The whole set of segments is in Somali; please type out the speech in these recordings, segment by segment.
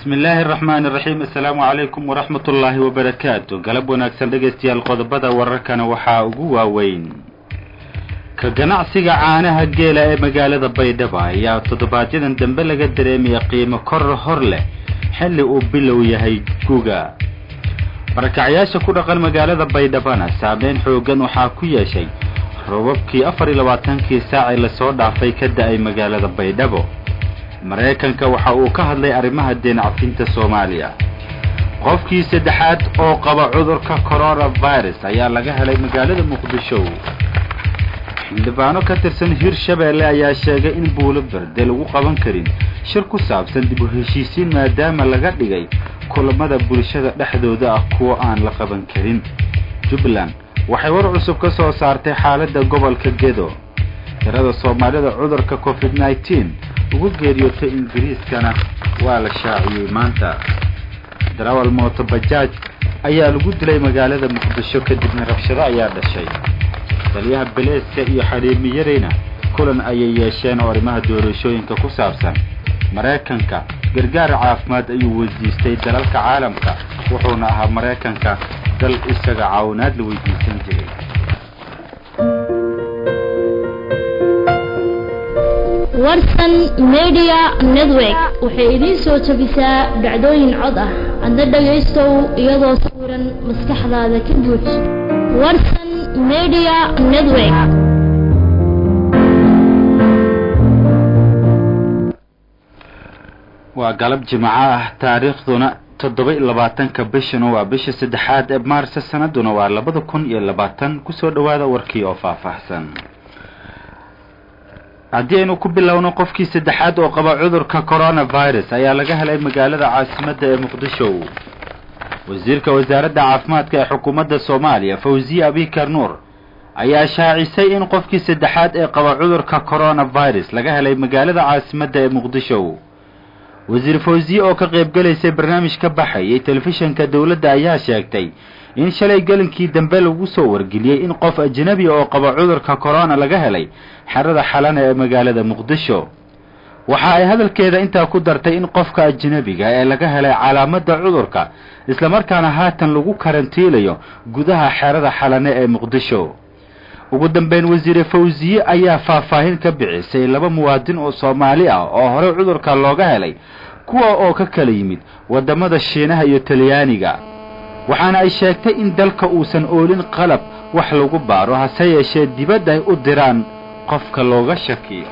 بسم الله الرحمن الرحيم. السلام عليكم ورحمة الله وبركاته. قلب وناكسن دقيستيال قضبدا وركنا وحا ugu waaweyn ka ganacsiga caanaha geela ee magaalada Baydhabo ayaa toddobaadyada dambe laga dareemay qiimo kor hor leh xilli uu bilow yahay guga. barakacayaasha ku dhaqan magaalada Baydhabo saameyn xoogan waxa ku yeeshay roobabkii 24 saac la soo dhaafay ka da'ay magaalada Baydhabo. Mareykanka waxa uu ka hadlay arrimaha deen cafinta Soomaaliya. qofkii saddexaad oo qaba cudurka coronavirus ayaa laga helay magaalada Muqdisho. xildhibaano ka tirsan Hirshabeelle ayaa sheegay in buulo berde lagu qaban karin shir ku saabsan dib u heshiisiin maadaama laga dhigay kulamada bulshada dhexdooda ah kuwa aan la qaban karin. Jubbaland waxay war cusub ka soo saartay xaaladda gobolka Gedo. tirada Soomaalida cudurka COVID-19 ugu geeriyootay Ingiriiskana waa la shaaciyay maanta. darawal mooto bajaaj ayaa lagu dilay magaalada Muqdisho kadibna rabshado ayaa dhashay. taliyaha Beleeska iyo xariimiyadeyna kulan ayay yeesheen oo arrimaha doorashooyinka ku saabsan. Mareykanka gargaar caafimaad ayuu weydiistay dalalka caalamka wuxuuna ahaa Mareykanka dal isaga caawinaad la weydiisan jiray. warsan media network waxay idin soo tabisaa dhacdooyin cod ah hadda dhageystow iyadoo sawiran maskaxdaada ka buux. warsan media network waa galab jimcaha ah taariikhduna 27 bishan waa bisha 3 ee Maarso sanaduna waa 2020 ku soo dhawaada warkii oo faahfaahsan. haddii aynu ku bilowno qofkii saddexaad oo qaba cudurka coronavirus ayaa laga helay magaalada caasimadda ee Muqdisho. wasiirka wasaaradda caafimaadka ee xukuumadda Soomaaliya Fawziya Abikar Nuur ayaa shaacisay in qofkii saddexaad ee qaba cudurka coronavirus laga helay magaalada caasimadda ee Muqdisho. wasiir Fawziya oo ka qayb galaysay barnaamij ka baxay telefishinka dawladda ayaa sheegtay in shalay galinkii dambe lagu soo wargeliyay in qof ajnabi oo qaba cudurka corona laga helay xarada xalana ee magaalada Muqdisho. waxa ay hadalkeeda intaa ku dartay in qofka ajnabiga ee laga helay calaamada cudurka isla markaana haatan lagu karantiilayo gudaha xarada xalana ee Muqdisho. ugu dambeyn wasiir Fawziye ayaa faahfaahin ka bixisay laba muwaadin oo Soomaali ah oo hore cudurka looga helay kuwa oo ka kala yimid wadamada Shiinaha iyo Talyaaniga. waxaana ay sheegtay in dalka uusan oolin qalab wax lagu baaro hase yeeshee dibadda ay u diraan qofka looga shakiyo.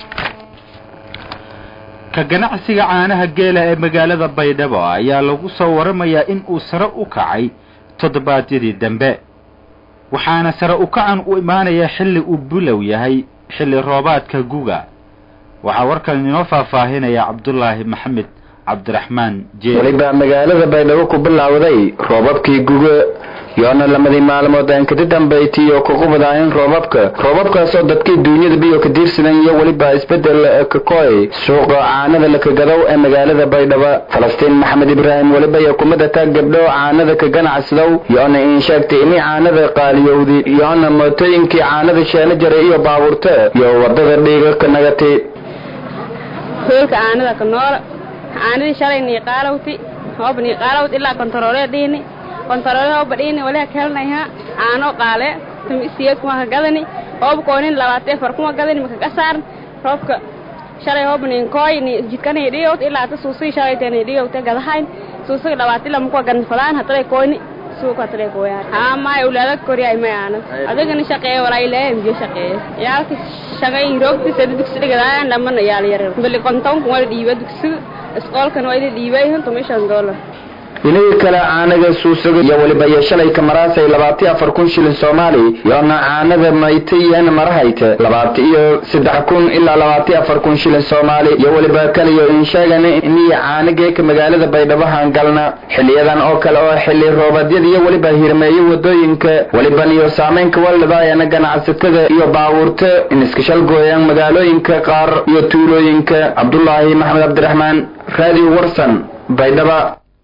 ka ganacsiga caanaha geela ee magaalada Baydhabo ayaa lagu soo waramayaa in uu sare u kacay toddobaadyadii dambe. waxaana sare u kacan u imaanaya xilli uu bilow yahay xilli roobaadka guga. waxa warkan inoo faahfaahinaya Cabdullaahi Maxamed Cabdiraxmaan Jeey. waliba magaalada Baydhabo ku bilowday roobabkii guga yoona lamadii maalmood aan ka dambeeyay oo ku qubadayeen roobabkaas oo dadkii dunyada biyo ka diirsadan iyo waliba isbedel ka kooy suuqa caanada la ka gadaw ee magaalada Baydhabo. Falastiin Maxamed Ibraahim waliba iyo kumada taag gabdho caanada ka ganacsadow yoona in sheegtay in caanada qaaliyowdi yoona mootooyinkii caanada sheena jaray iyo baabuurta iyo wadada dhiiga ka nagatay suuqa caanada ka nool caanadii shalay ni qaalawti hobni qaalawti ilaa kontaroole badini wala kalnayha caano qaale tumisiye kuma gadani hoob koonin 24 kuma gadani ma ka saar roobka shalay hobni kooyni jidkani dhiyo ilaa ta suusi shalay tani dhiyo ta gadahayn suusi 24 lama ku gadan falaan hatay kooyni suuqa tale kooyar ma awlaada koriya ma aana adagana shaqeeyo walaa ilaa imje shaqeeyo yaalka shaqay roogti saddex dhigadaan dhammaan yaal yar bali konton kuma dhiiba dugsi isqoolkan way dhiibay $100 inay kala caanaga suusaga iyo waliba shalay ka maraasay 24,000 shilin Soomaali yoona caanada maytayeen marahayte 23,000 ilaa 24,000 shilin Soomaali iyo waliba kaliyo in sheegana in caanaga ka magaalada Baydhabo hangalna xiliyadan oo kale oo xilli roobadyada iyo waliba hirmeeyo wadooyinka waliba iyo saameynka walbaayana ganacsatada iyo baabuurta in iska shal gooyaan magaalooyinka qaar iyo tuulooyinka. Cabdullaahi Maxamed Cabdiraxmaan Radio Warsan Baydhabo.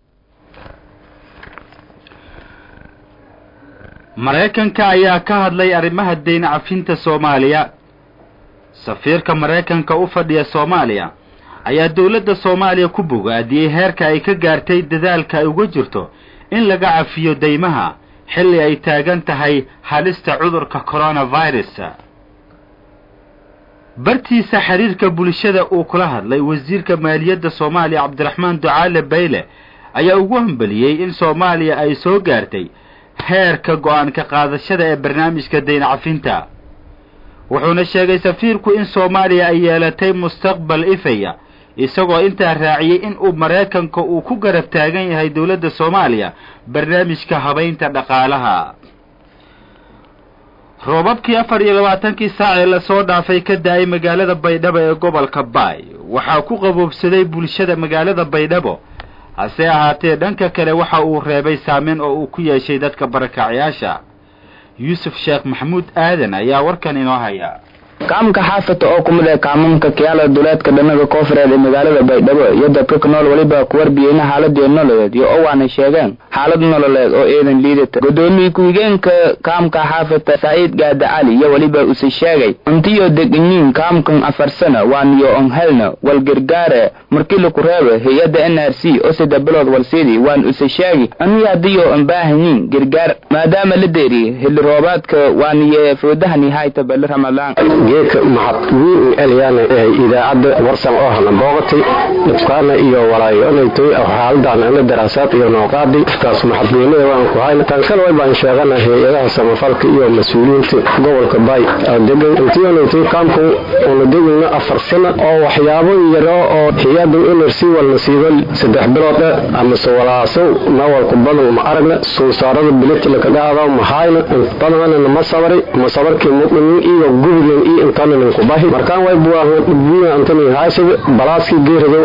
Mareykanka ayaa ka hadlay arrimaha deen cafinta Soomaaliya. safiirka Mareykanka u fadhiya Soomaaliya ayaa dawladda Soomaaliya ku bogaadiyay heerka ay ka gaartay dadaalka ay uga jirto in laga cafiyo deymaha xilli ay taagan tahay halista cudurka coronavirus. bartiisa xiriirka bulshada uu kula hadlay wasiirka maaliyadda Soomaaliya Cabdiraxmaan Ducaale Bayle ayaa ugu hambaliyay in Soomaaliya ay soo gaartay heerka go'aan ka qaadashada ee barnaamijka deyn cafinta. wuxuuna sheegay safiirku in Soomaaliya ay yeelatay mustaqbal ifaya isagoo intaa raaciyay in uu Mareykanka uu ku garab taagan yahay dawladda Soomaaliya barnaamijka habaynta dhaqaalaha. roobabkii 24 saac ee la soo dhaafay ka daay magaalada Baydhabo ee gobolka Baay waxa ku qaboobsaday bulshada magaalada Baydhabo hase ahaatee dhanka kale waxa uu reebay saameyn oo uu ku yeeshay dadka barakacayaasha. Yusuf Sheekh Maxamuud Aadan ayaa warkan inoo haya. kaamka xaafata oo kumid ah kaamamka kiyaala duleedka dhanaga koonfureed ee magaalada Baydhabo iyo dadka ku nool waliba ku warbiyayna xaaladda nololeed iyo oo waana sheegeen xaalad nololeed oo eedan liidata. gudoomiye ku-xigeenka kaamka xaafata Said Gaada Ali iyo waliba uu sheegay intiyo deganyiin kaamkan 4 sano waaniyo on helna wal gargaare markii la ku reebo hay'adda NRC oo sida bilood walseedi waan uu sheegay aniga hadiyo aan baahanyiin gargaar maadaama la deeri xilli roobaadka waaniyo foodahani hayta bal Ramadaan. geedka maxadwiin eliyana idaacada warsan oo hana booqatay dufkaana iyo walaayo inay xaaladdan ana daraasaad iyo nooqaadi taas maxadwiinada waan ku hayna tan kale way baan sheegana hay'adaha samafalka iyo mas'uuliyiinta gobolka Baay degan intii kaamku oo degan 4 sano oo waxyaabo yar oo hay'adda NRC wal nasiibal 3 bilood ama soo walaaso nawalku badan ma aragna soo saarada bilad la ka dhaado ma hayna badan ma sabarkii mu'miniin iyo gubiyeen intaana ku baahi markaan way buuxiyeen antani haasib balaaski geerado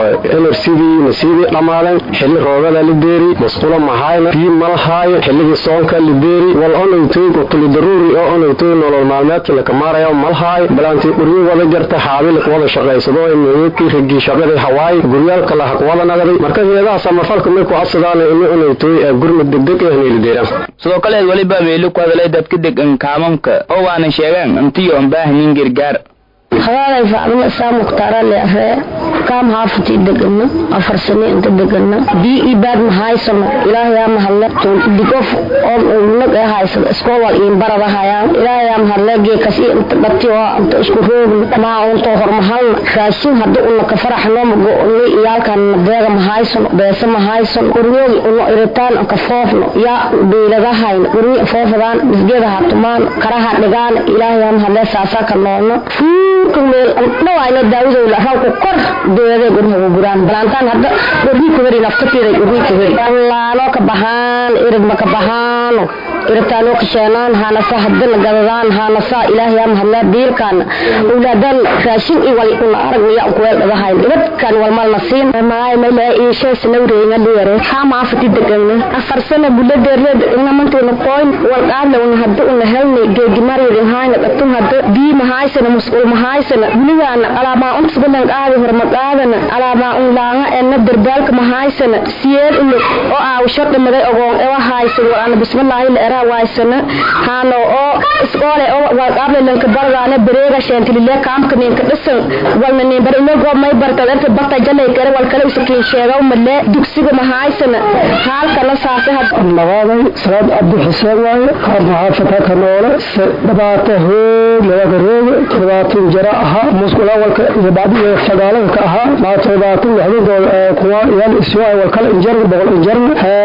NRCD nasiibi dhamaadan xilli roogada la deeri masquula mahayna fi malhaay xilli soonka la deeri wal onaytay qotli daruuri oo onaytay nolol maalmeedka la kamaarayo malhaay balaanti quriyo wada jarta xaabil wada shaqaysado inay rigi shaqada hawaay guryaalka la haqwada nagaday marka heedaha samafalka may ku asdaan inay onaytay gurmad degdeg ah la deeran sidoo kale waliba meelo ku hadlay dadka degan kaamamka oo waana sheegeen intiyo baahin gargaar hawaalay faacna saamuktaara leeyahay kaam haafti degana 4 sano inta degana bi ibad ma haysano ilaahay ma halaqto digof oo naga haysan iskool in barada hayaan ilaahay ma halaqay kasi inta dadtiyo inta isku roog ma unta hormahal raashin hada uu ka faraxno ma go'nay iyalkan deega ma haysano beesa ma haysano uriyay oo iritaan ka foofno ya beeladahay uri foofadaan misgeeda hatumaan qaraha dhigaan ilaahay ma halaqay saasa ka noono kumeel dhawaayna daawada la raawku kor deeday gurmaha guraan balantaan hadda gurri ku heri naftiisa gurri ku heri allaano ka bahaan irid ma ka bahaan irtaano ka sheenaan hana sahadna gadadaan hana sa ilaahay am hadla biilkan uladan raashin i wali kuna aragniya ku weeladahay dadkan wal mal nasiin maay ma iishay sanawreeyna dheere xama afti degan 4 sano buledeed inamantuna qoyn wal qaadna una hadda una helnay geedimareedin hayna dadku hadda bi ma haysan mas'uul ma haysan buligan alaama unta badan qaadi hormaqaadana alaama un laanga en darbaalka ma haysan siyeel oo aawsho dhimaday ogoon ee haysan walaana bismillaahi waysana hano oo iskoole oo waqableelanka bargaana bareega sheentiliye kaamka ninka dhisan walna nin barino goob may barta inta bata jalay kare wal kale iskiin sheego male dugsiga ma haysana halka la saasay magaalay Saad Abdi Xuseen waaye xaafadka kanoole dabaata hoog laga reebo dabaata jara aha musqula walka baadiye sagaalanka aha ma dabaata waxdooda kuwa yaan isoo wal kale injar boqol injar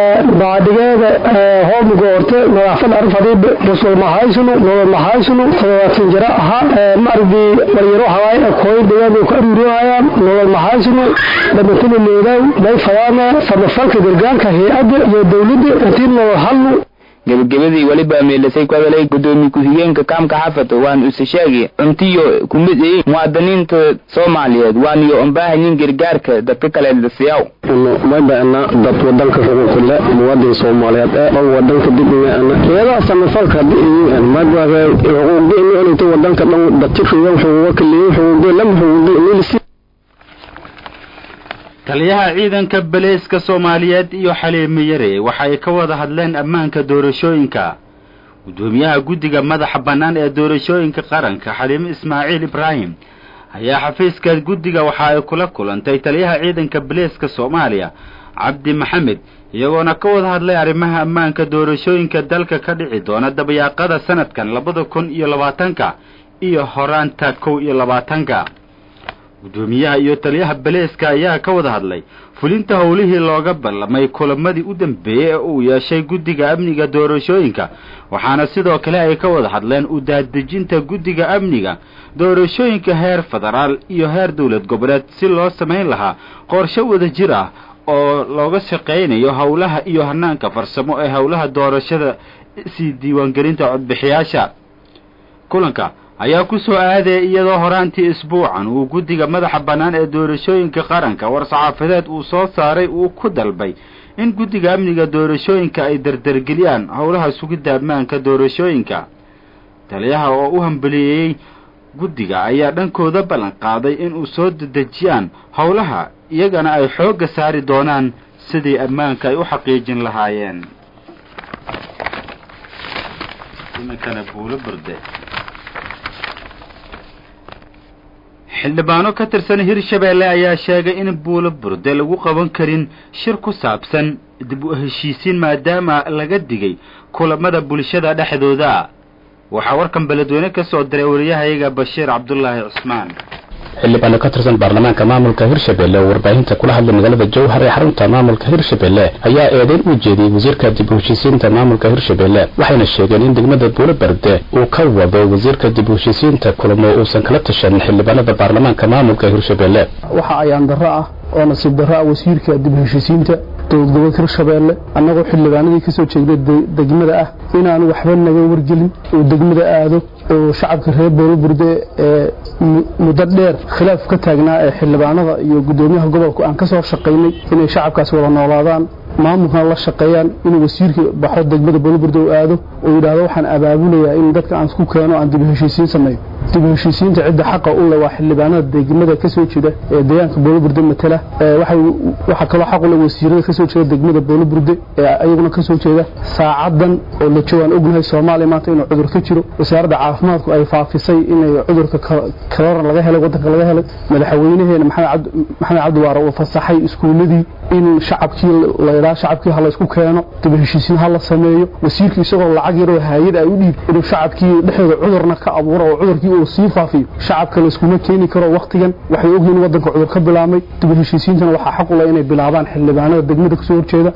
baadigeeda hoob goorta نوافل أرفضي رسول محايسنو نور محايسنو ثلاثين جراءها مرضي وليروح هواي أكوي بيان وكأمريو هايام نور محايسنو بمثل الليلان باي فوانا فمفالك درقان كهيئة يدولد أتين نور حلو gabagabadii waliba meelasay ku hadalay gudoomiye ku-xigeenka kaamka xaafada waan u sheegay intiyo kumid ah muwaadiniinta Soomaaliyeed waaniyo aan baahanyiin gargaarka dadka kale ee siyaw ma baana dad wadanka xuquuqle muwaadin Soomaaliyeed oo wadanka dibna iyada samafalka ma baa xuquuqda inuu wadanka dhan dadka xuquuq kaliya xuquuq lam xuquuq taliyaha ciidanka baleeska Soomaaliyeed iyo Xaliime Yare waxay ka wada hadleen ammaanka doorashooyinka gudoomiyaha guddiga madaxa banaan ee doorashooyinka qaranka Xaliime Ismaaciil Ibraahim ayaa xafiiska guddiga waxa ay kula kulantay taliyaha ciidanka booliiska Soomaaliya Cabdi Maxamed iyagoona ka wada hadlay arrimaha ammaanka doorashooyinka dalka ka dhici doona dabayaaqada sanadkan 2020 iyo horaanta 2020 gudoomiyaha iyo taliyaha booliiska ayaa ka wada hadlay fulinta howlihii looga ballamay kulamadii u dambeeyay ee uu yeeshay guddiga amniga doorashooyinka waxaana sidoo kale ay ka wada hadleen u daadejinta guddiga amniga doorashooyinka heer federaal iyo heer dawlad goboleed si loo sameyn lahaa qorshe wada jir ah oo looga shaqeynayo howlaha iyo hanaanka farsamo ee howlaha doorashada si diiwaangelinta codbixiyaasha kulanka ayaa ku soo aaday iyadoo horaantii isbuucan uu guddiga madaxa bannaan ee doorashooyinka qaranka war-saxaafadeed uu soo saaray uu ku dalbay in guddiga amniga doorashooyinka ay dardargeliyaan howlaha sugidda ammaanka doorashooyinka taliyaha oo u hambaliyey guddiga ayaa dhankooda ballan qaaday in uu soo dedejiyaan howlaha iyagana ay xoogga saari doonaan sidii ammaanka ay u xaqiijin lahaayeen xildhibaano ka tirsan Hirshabeelle ayaa sheegay in Buulo Burde lagu qaban karin shir ku saabsan dib u heshiisiin maadaama laga digay kulamada bulshada dhexdooda waxa warkan beledweyne ka soo diray wariyahayaga Bashiir Cabdullaahi Cusmaan xildhibaano ka tirsan baarlamaanka maamulka Hirshabeelle oo warbaahinta kula hadlay magaalada Jowhar ee xarunta maamulka Hirshabeelle ayaa eedayn u jeediyay wasiirka dib u heshiisiinta maamulka Hirshabeelle waxayna sheegeen in degmada Buulo Burde uu ka wado wasiirka dib u heshiisiinta kulamo uusan kala tashan xildhibaanada baarlamaanka maamulka Hirshabeelle waxa ayaan darro ah oo nasiib darro ah wasiirka dib u heshiisiinta dowladda Hirshabeelle annagoo xildhibaanadii ka soo jeeday degmada ah inaan waxba naga wargelin oo degmada aado oo shacabka reer Buulo Burde muddo dheer khilaaf ka taagnaa ee xildhibaanada iyo gudoomiyaha gobolka aan ka soo shaqeynay inay shacabkaas wada noolaadaan maamulkan la shaqeeyaan inuu wasiirka baxo degmada Buulo Burde oo aado oo yiraahdo waxaan abaabulayaa in dadka aan isku keeno aan dib u heshiisiin sameeyo dib u heshiisiinta cidda xaq u leh waa xildhibaanada degmada ka soo jeeda ee deegaanka Buulo Burde matala waxa kale xaq u leh wasiirada ka soo jeeda degmada Buulo Burde ee ayaguna ka soo jeeda saacadan oo la joogan ognahay Soomaaliya maanta inuu cudur ka jiro wasaaradda caafimaadku ay faafisay inay cudurka corona laga helay wadanka laga helay madaxweynaheena Maxamed Cabdi Waare oo fasaxay iskuuladii in shacabkii hala isku keeno dib u heshiisiin hala sameeyo wasiirkii isagoo lacag yar oo hay'ad ay u dhiib inuu shacabkii dhexdooda cudurna ka abuuro oo cudurkii uu sii faafiyo shacabka la isku keeni karo waqtigan waxay ogyihiin wadanka cudur ka bilaamay dib u heshiisiintana waxa xaq u leh inay bilaabaan xildhibaanada degmada ka soo horjeeda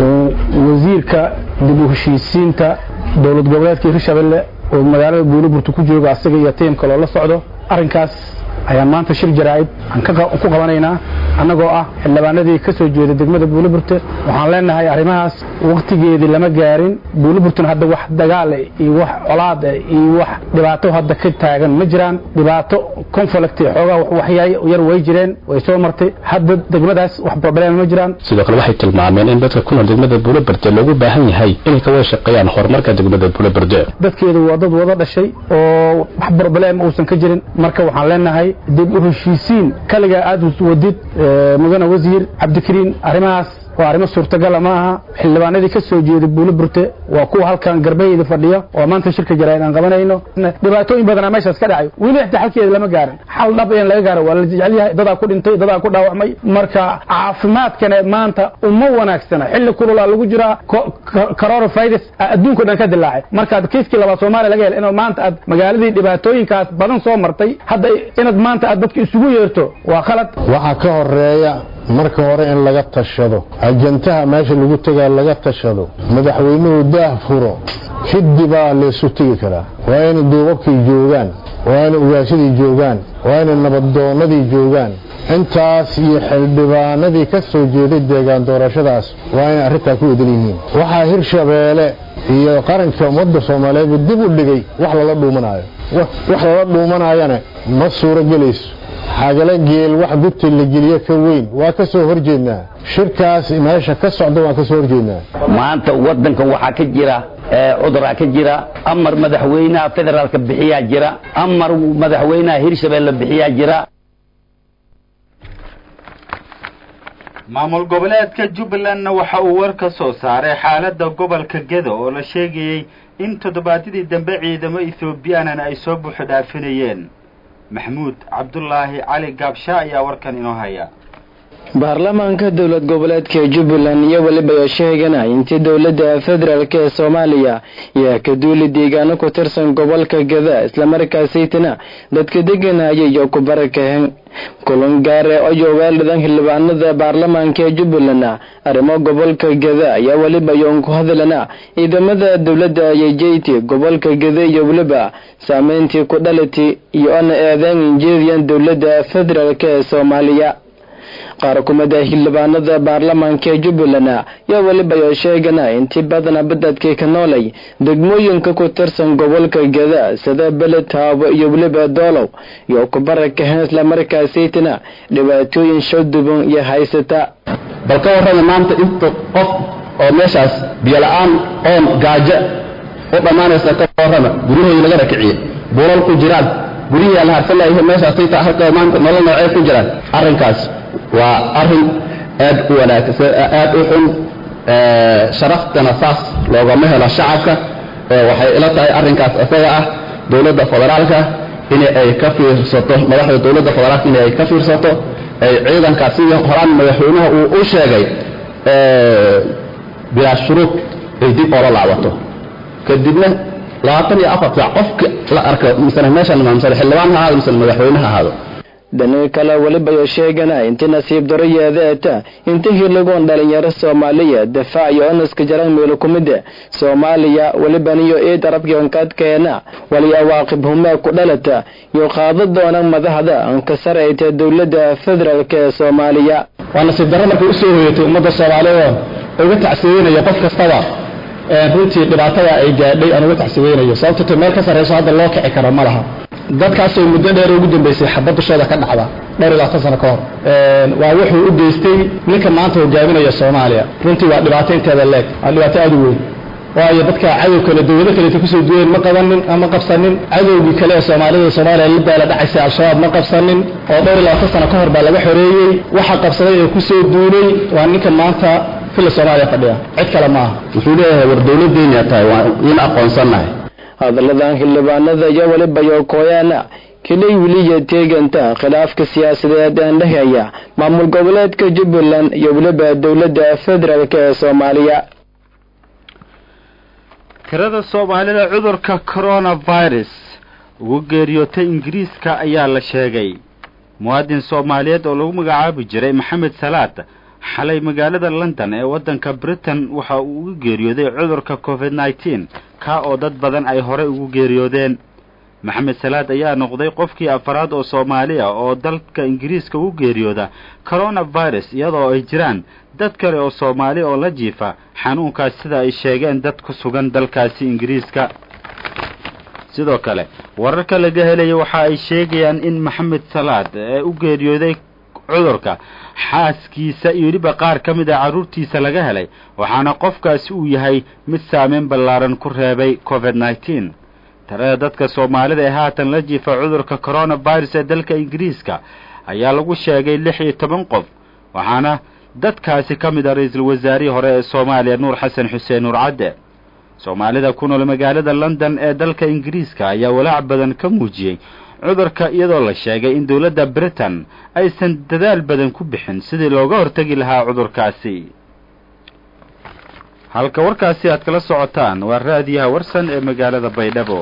wasiirka dib u heshiisiinta dowlad goboleedka Hirshabeelle oo magaalada Buulo Burde ku jooga asaga iyo team kale la socdo arrinkaas ayaan maanta shir jaraa'id aan ku qabanaynaa annagoo ah xildhibaanadii ka soo jeeday degmada Buulo Burde waxaan leenahay arrimahaas waqtigeedii lama gaarin Buulo Burde hadda wax dagaal iyo wax colaad iyo wax dhibaato hadda ka taagan ma jiraan dhibaato conflict xoogaa waxyaay yar way jireen way soo martay hadda degmadaas wax problem ma jiraan sidoo kale waxay tilmaameen in dadka ku nool degmada Buulo Burde loogu baahan yahay inay ka wada shaqeeyaan horumarka degmada Buulo Burde dadkeedu waa dad wada dhashay oo wax problem uusan ka jirin marka waxaan leenahay dib u heshiisiin kaliya aad u wadid mudane wasiir Cabdikariin arrimahaas waa arrimo suurtagal ma aha xildhibaanadii ka soo jeeday Buulo Burde waa kuwa halkan garbayda fadhiya oo maanta shirka jaraa'id aan qabanayno dhibaatooyin badan meeshaas ka dhacay wili xalkeeda lama gaarin xal dhab in laga gaaro waa la jecel yahay dad ku dhintay dad ku dhaawacmay marka caafimaadkana maanta uma wanaagsana xilli kulula lagu jira coronavirus adduunka dhan ka dilaacay marka kiiskii laba Soomaaliya laga helay inuu maanta aad magaaladii dhibaatooyinkaas badan soo martay hadda inaad maanta aad dadka isugu yeerto waa khalad waxa ka horeeya marka hore in laga tashado ajantaha meesha lagu tagaa laga tashado madaxweynuhu daah furo xiddiba la isu tagi karaa waa in duubabkii joogaan waa in ugaashadii joogaan waa in nabaddoonadii joogaan intaas iyo xildhibaanadii ka soo jeeday deegaan doorashadaas waa in arrintaa ku wada yihiin waxaa Hirshabeelle iyo qaranka ummadda Soomaaliyeed dib u dhigay wax lala dhuumanayana ma suura gelayso xagala geel wax gudti la geliyo ka weyn waa ka soo horjeednaa shirkaas meesha ka socdo waa ka soo horjeednaa maanta wadanka waxa ka jira cudurka ka jira amar madaxweynaha federaalka bixiya jira amar madaxweynaha Hirshabeelle bixiya jira maamul goboleedka Jubbaland waxa uu war ka soo saaray xaaladda gobolka Gedo oo la sheegay in toddobaadkii dambe ciidamo Ethiopian ay soo buux dhaafinayeen maxamuud cabdulaahi cali gaabsha ayaa warkan inoo haya. baarlamaanka dowlad goboleedka Jubbaland iyo waliba sheegana intii dowladda federaalka ee Soomaaliya iyo ka duuli deegaano ku tirsan gobolka Gada isla markaasina dadka deganaya iyo ku barakeen kulan gaar ah oo joogaaladan xildhibaanada baarlamaanka Jubbaland arrimo gobolka Gada ayaa waliba yoon ku hadalana ciidamada dowladda ay jeeytay gobolka Gada iyo waliba saameyntii ku dhalatay iyo ana eedan injiiriyaan dowladda federaalka ee Soomaaliya qaar kumada xildhibaanada baarlamaanka Jubbaland ayaa waliba sheegana intii badan badadkii ka noolay degmooyinka ku tirsan gobolka Gada sida Beledhabo iyo waliba Doolow iyo ku barakeen isla markaasina dhibaatooyin shadduban iyo haysata balka warana maanta inta qof oo meeshaas biyo la'aan oon gaajo oo dhamaanaysa ka warama guriyada laga rakiciyay boolal ku jiraan guriga la harsanayay meeshaas ay tahay halka maanta nolol nooc ku jiraan arrinkaas waa arrin aad u wanaagsan aad u xun sharaftana saas loogama helo shacabka waxay ila tahay arrinkaas asaga ah dowladda federaalka in ay ka fiirsato madaxda dowladda federaalka in ay ka fiirsato ay ciidankaas iyo horaan madaxweynaha uu u sheegay bila shuruud ay dib oo laabato kadibna 24 qofka la arko misan meeshan maamulka xildhibaan ha misan madaxweynaha ahaado dhanka kale waliba sheegana intii nasiib daro yeedeeta intii lagoon dhalinyaro Soomaaliya difaac iyo naska jaran meel kumida Soomaaliya waliba niyo ee darabkan kadkeena wali awaaqibhuma ku dhalata iyo qaadad doona madaxda an ka sareeyta dowladda federaalka ee Soomaaliya waa nasiib daro markay u soo hoyatay ummadda Soomaaliyeed oo uga tacsiinaya qof kastaba runtii dhibaatada ay gaadhay aan uga tacsiinayo sababtoo meel ka sareyso hadda loo kici karo ma laha dadkaas oo muddo dheer ugu dambeysay xabadashooda ka dhacda dhowr ilaa 10 sano ka hor waa wuxuu u geystay ninka maanta hogaaminaya Soomaaliya runtii waa dhibaato inteeda leeg waa dhibaato aad u weyn waayo dadka cadawga kale dawladda kale ku soo duween ma qabanin ama qabsanin cadawgii kale ee Soomaaliya la daala dhacaysay al-shabaab ma qabsanin oo dhowr ilaa 10 sano ka hor baa laga xoreeyay waxa qabsaday ee ku soo duulay waa ninka maanta fil Soomaaliya fadhiya cid kale ma aha wuxuu leeyahay war dawladdeena tahay waa in aqoonsanahay hadaladan xildhibaanada iyo waliba kooyana kaliya waliya teeganta khilaafka siyaasadeed ee dhexeeya maamul goboleedka Jubbaland iyo waliba dowladda federaalka ee Soomaaliya tirada Soomaalida cudurka coronavirus ugu geeriyootay Ingiriiska ayaa la sheegay muwaadin Soomaaliyeed oo lagu magacaabi jiray Maxamed Salaad xalay magaalada London ee wadanka Britain waxa uu ugu geeriyooday cudurka COVID-19 ka oo dad badan ay hore ugu geeriyoodeen Maxamed Salaad ayaa noqday qofkii afraad oo Soomaali ah oo dalka Ingiriiska ugu geeriyooda coronavirus iyadoo ay jiraan dad kale oo Soomaali oo la jiifa xanuunkaas sida ay sheegeen dad ku sugan dalkaasi Ingiriiska sidoo kale wararka laga helay waxa ay sheegayaan in Maxamed Salaad uu geeriyooday cudurka xaaskiisa iyo waliba qaar kamid ah caruurtiisa laga helay waxaana qofkaasi uu yahay mid saameyn ballaaran ku reebay COVID-19 tirada dadka Soomaalida ee haatan la jiifa cudurka coronavirus ee dalka Ingiriiska ayaa lagu sheegay 16 qof waxaana dadkaasi kamid ah ra'iisul wasaarihii hore ee Soomaaliya Nuur Xasan Xuseen Nuur Cadde Soomaalida ku nool magaalada London ee dalka Ingiriiska ayaa walaac badan ka muujiyay cudurka iyadoo la sheegay in dawladda Britain aysan dadaal badan ku bixin sidii looga hortagi lahaa cudurkaasi halka warkaasi aad kala socotaan waa raadiyaha warsan ee magaalada Baydhabo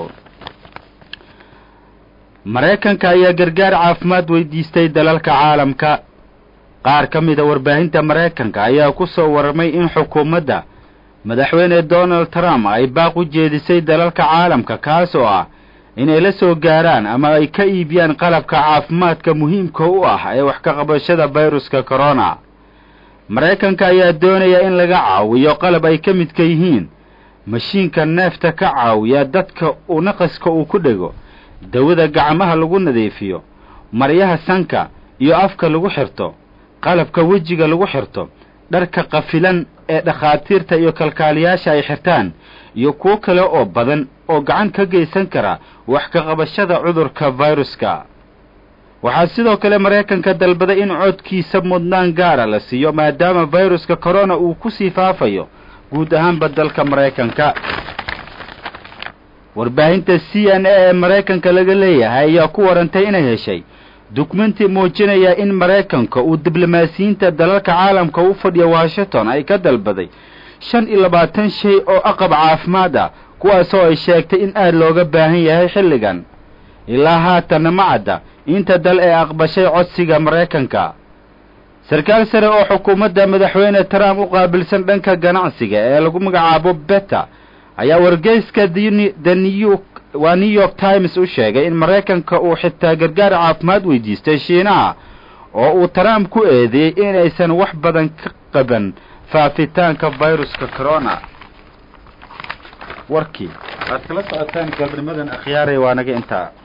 Mareykanka ayaa gargaar caafimaad weydiistay dalalka caalamka qaar kamid ah warbaahinta Mareykanka ayaa ku soo warmay in xukuumadda madaxweyne Donald Trump ay baaq u jeedisay dalalka caalamka kaas oo ah inay la soo gaaraan ama ay ka iibiyaan qalabka caafimaadka muhiimka u ah ee wax ka qabashada viruska corona Mareykanka ayaa doonaya in laga caawiyo qalab ay ka mid ka yihiin mashiinka neefta ka caawiya dadka uu naqaska uu ku dhago dawada gacmaha lagu nadiifiyo maryaha sanka iyo afka lagu xirto qalabka wajiga lagu xirto dharka qafilan ee dhakhaatiirta iyo kalkaaliyaasha ay xirtaan iyo kuwo kale oo badan oo gacan ka geysan kara wax ka qabashada cudurka viruska waxaa sidoo kale Mareykanka dalbaday in codkiisa mudnaan gaar ah la siiyo maadaama viruska corona uu ku sii faafayo guud ahaan dalka Mareykanka warbaahinta CNN ee Mareykanka laga leeyahay ayaa ku warantay inay heshay dukumenti muujinaya in Mareykanka uu diblomaasiyiinta dalalka caalamka u fadhiya Washington ay ka dalbaday 25 shay oo aqab caafimaad ah kuwaas oo ay sheegtay in aad looga baahan yahay xilligan ilaa haatan ma cadda inta dal ee aqbashay codsiga Mareykanka. sarkaal sare oo xukuumadda madaxweyne Trump u qaabilsan dhanka ganacsiga ee lagu magacaabo Beta ayaa wargeyska The New York Times u sheegay in Mareykanka uu xitaa gargaar caafimaad weydiistay Shiinaha oo uu Trump ku eedeeyay inaysan wax badan ka qaban faafitaanka viruska corona. warkii aad kala socotaan galabnimadan akhyaarey waa naga intaa.